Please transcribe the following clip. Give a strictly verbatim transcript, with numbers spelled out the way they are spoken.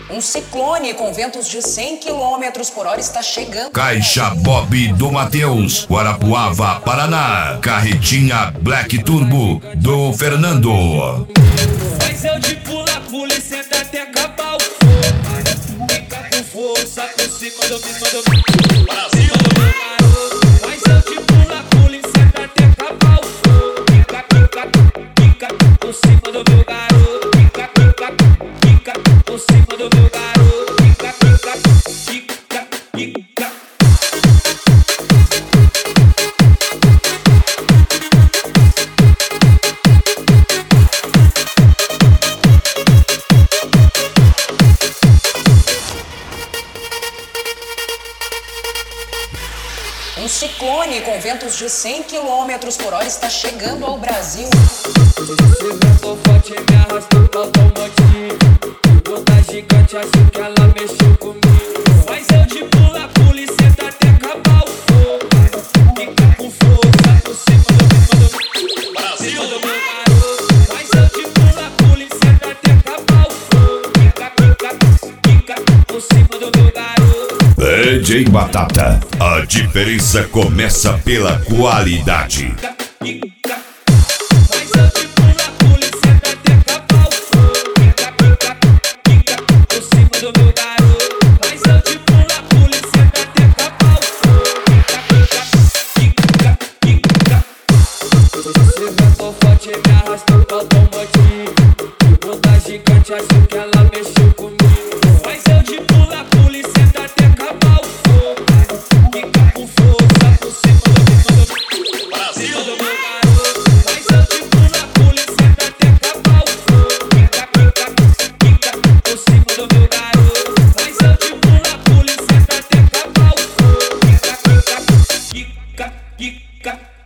Um ciclone com ventos de cem quilômetros por hora está chegando. Caixa Bob do Matheus, Guarapuava, Paraná. Carretinha Black Turbo do Fernando. Mas eu de pula, pula e senta até acabar o fogo. Fica com força por cima do meu Brasil. Mas eu de pula, pula e senta até acabar o fogo. Fica, fica, fica por cima do meu garoto. Fica, fica, fica por cima do meu garoto. Fica, fica, fica, fica. Um ciclone com ventos de cem quilômetros por hora está chegando ao Brasil. Esse vento forte me arrastou pro automotivo. Bota gigante, acho que ela mexeu comigo. Mas eu de pula, pula e senta até acabar o fogo. Fica com força por cima do Brasil do meu garoto. Mas eu de pula, pula e senta até acabar o fogo. Fica, fica, fica por cima do meu garoto. D J Batata, a diferença começa pela qualidade. Mas eu de pula, pula e senta até acabar o fogo. Fica, fica, fica por cima do meu garoto. Mas eu de pula, pula e senta até acabar o fogo. Fica, fica, fica, fica. Esse vento forte me arrastou pro automotivo. Bota gigante, acho que ela mexeu comigo. Mas eu de pula, pula e senta até acabar o fogo. Fica com força por cima do Brasil do meu garoto. Mas eu de pula, pula e senta até acabar o fogo. Fica, fica, fica por cima do meu garoto. Mas eu de pula, pula e senta até acabar o fogo. Fica, fica, fica, fica.